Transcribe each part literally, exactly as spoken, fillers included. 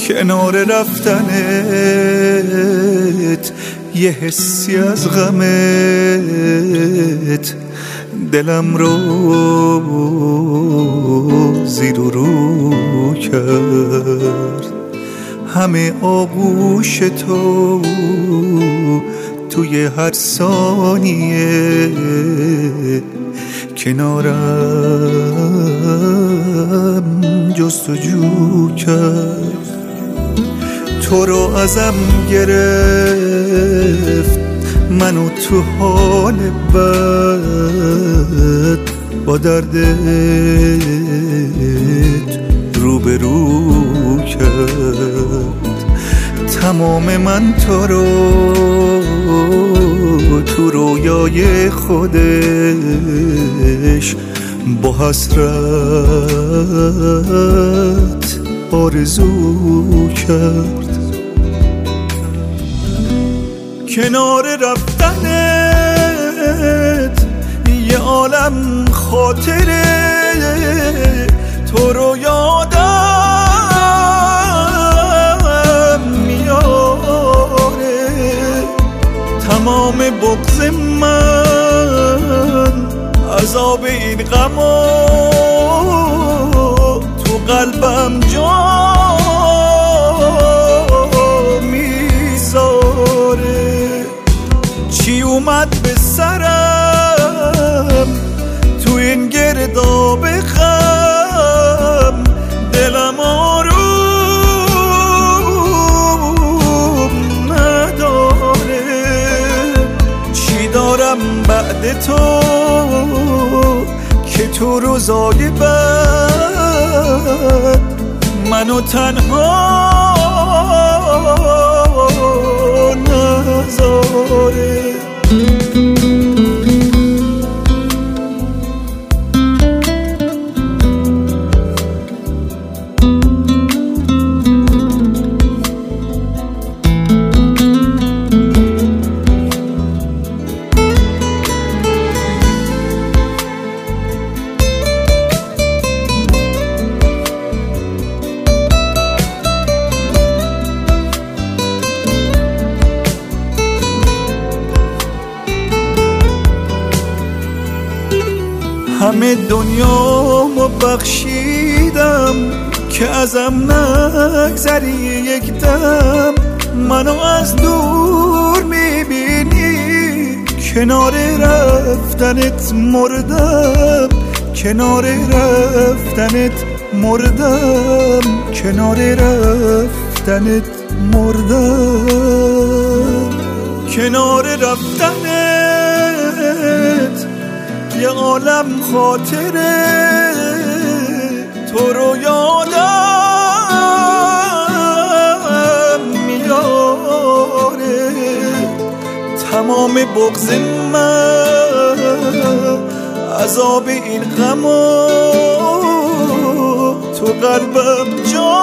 کنار رفتنت یه حسی از غمت دلم رو زیر و رو کرد. همه آغوش تو توی هر ثانیه کنارم جستجو کرد. تو رو ازم گرفت منو تو حال بد با دردت روبرو کرد. تمام من تو رو تو رویای خودش با حسرت آرزو کرد. کنار رفتنت یه عالم خاطره تو رو یادم میاره. تمام بغض من عذاب این غما تو قلبم جا میذاره. چی اومد به سرم تو این گرداب غم دلم آروم نداره. چی دارم بعد تو که تو روزای بعد منو تنها نذاره. همه دنیامو بخشیدم که ازم نگذری یک دم. منو از دور میبینی کنار رفتنت مردم. کنار رفتنت مردم. کنار رفتنت مردم. کنار رفتنت یه عالم خاطره تو رو یادم میاره. تمام بغض من عذاب این غما تو قلبم جا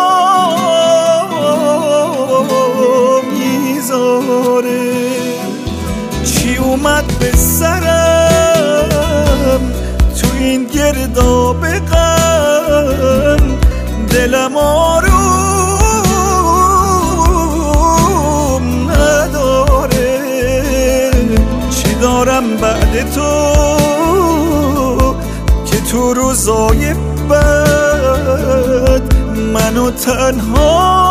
میذاره. چی اومد به سرم تو این گرداب غم دلم آروم نداره. چی دارم بعد تو که تو روزای بعد منو تنها